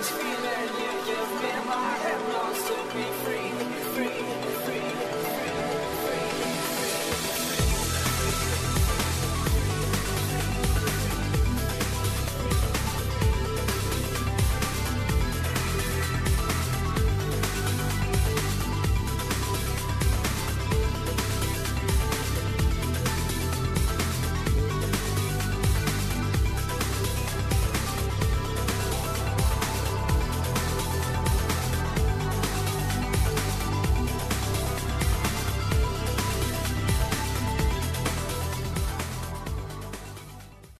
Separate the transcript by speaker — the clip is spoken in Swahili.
Speaker 1: feeling you give me, my head wants to be free.